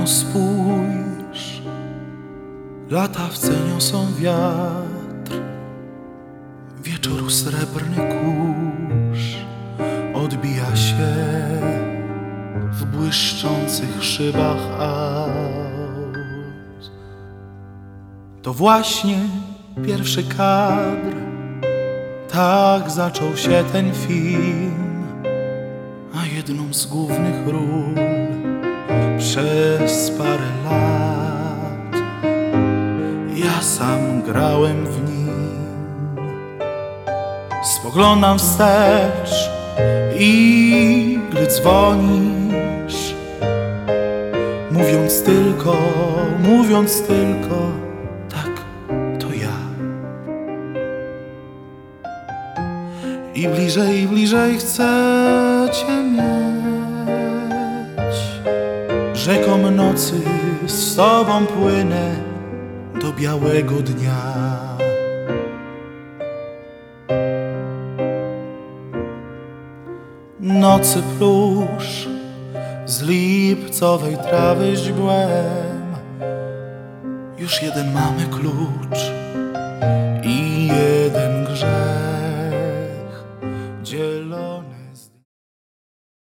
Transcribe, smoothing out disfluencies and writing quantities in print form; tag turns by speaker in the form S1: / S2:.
S1: No spójrz, latawce niosą wiatr, wieczoru srebrny kurz odbija się w błyszczących szybach aut. To właśnie pierwszy kadr, tak zaczął się ten film, a jedną z głównych ról przez parę lat ja sam grałem w nim. Spoglądam wstecz i gdy dzwonisz, mówiąc tylko tak, to ja. I bliżej chcę cię mieć, rzeką nocy z tobą płynę do białego dnia. Nocy plusz z lipcowej trawy źbłem, już jeden mamy klucz